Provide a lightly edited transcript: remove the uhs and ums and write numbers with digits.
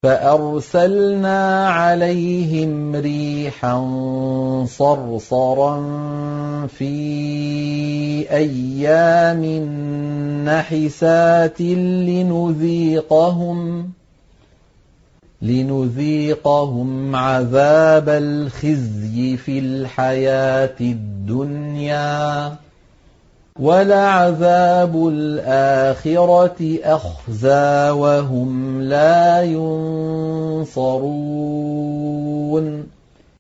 فأرسلنا عليهم ريحا صرصرا في أيام نحسات لنذيقهم عذاب الخزي في الحياة الدنيا ولعذاب الآخرة أخزى وهم لا ينصرون